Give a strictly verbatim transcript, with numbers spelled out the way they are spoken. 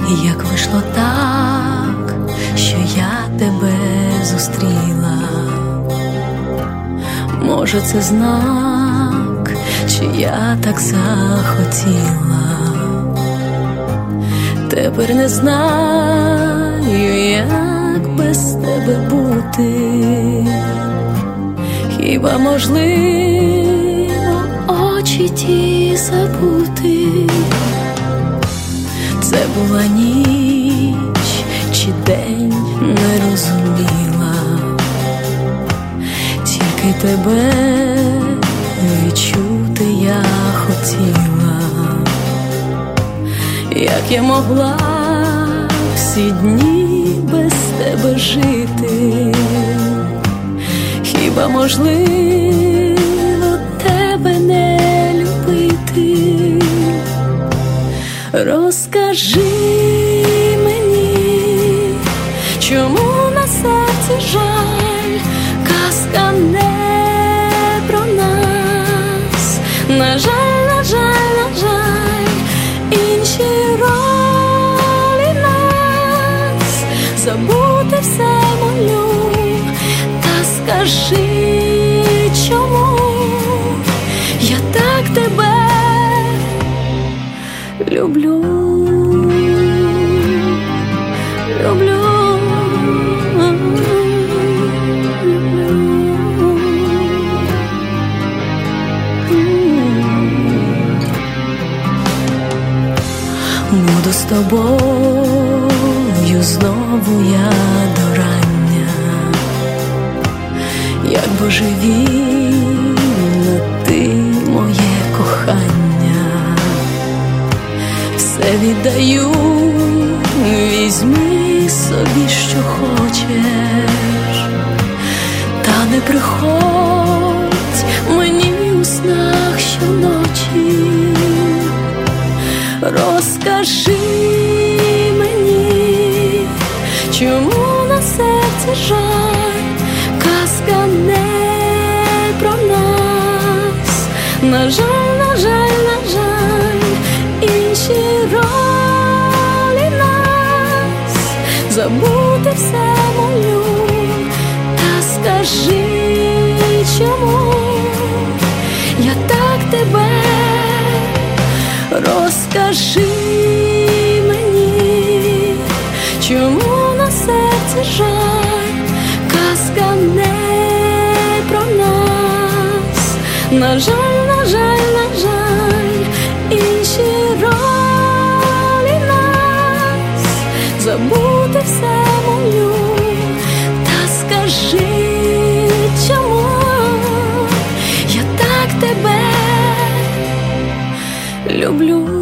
як вийшло так, що я тебе зустріла. Може, це знак, чи я так захотіла. Тепер не знаю, як без тебе бути. Хіба можливо очі ті забути? Це була ніч чи день, не розуміла. Тільки тебе відчути я хотіла. Як я могла всі дні без тебе жити? Хіба можливо тебе не любити? Розкажи мені, чому на серці жаль, казка не про нас. На жаль, на жаль, на жаль, інші ролі нас. Забути все молю, та скажи, чому я так тебе люблю, люблю, люблю. Буду з тобою знову я до рання, як божевільна ти моє кохання. Все віддаю, візьми собі, що хочеш, та не приходь мені у снах щоночі. Розкажи мені, чому на серці жаль, казка не про нас. На жаль, на жаль, на жаль, інші ролі нас. Забути все молю, та скажи, чому я так тебе. Розкажи мені, чому на серці жаль, казка не про нас. На жаль, на жаль, на жаль, інші ролі нас. Забути все молю, та скажи, чому я так тебе люблю.